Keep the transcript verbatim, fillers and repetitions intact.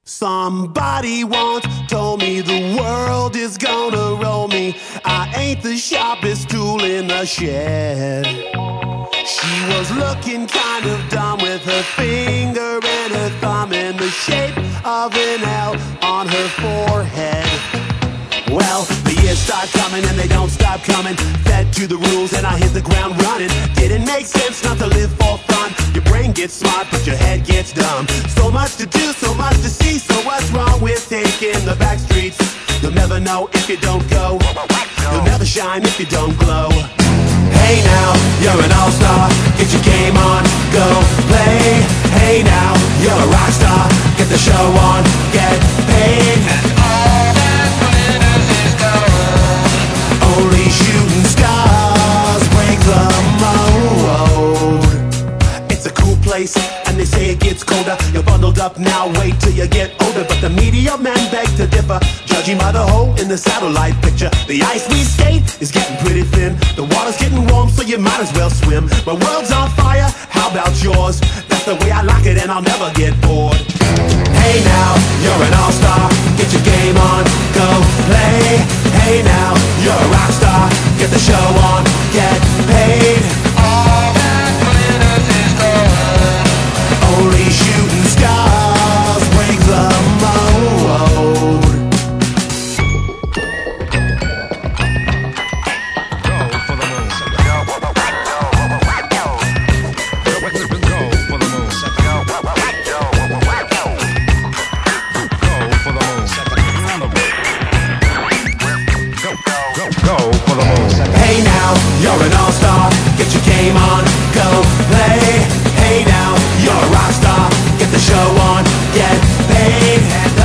Somebody once told me the world is gonna roll me. I ain't the sharpest tool in the shed. She was looking kind of dumb with her finger and her thumb in the shape of an L on her forehead. Well, the years start coming and they don't stop coming. Fed to the rules and I hit the ground running. Didn't make sense not to live for fun. Your brain gets smart but your head gets dumb. So much to do, so much to see. So what's wrong with taking the back streets? You'll never know if you don't go. You'll never shine if you don't glow. Hey now, you're an all-star. Get your game on, go play. Hey now, you're a rock star. Get the show on, get paid. And all that glitters is gold. Only shooting stars break the mold. It's a cool place, and they say it gets colder. You're bundled up now, wait till you get older. But the media men beg to differ, judging by the hole in the satellite picture. The ice we skate is getting pretty thin. The water's getting warm, so you might as well swim. My world's on fire, how about yours? That's the way I like it, and I'll never get bored. Hey now, you're an all-star. Get your game on, go play. Hey now, you're a rock star. Get the show on, get paid. All that glitters is gold. Only shooting stars break the mold. Hey now, you're an all-star. Get your game on, go play. Hey now, you're a rock star. Get the show on, get paid.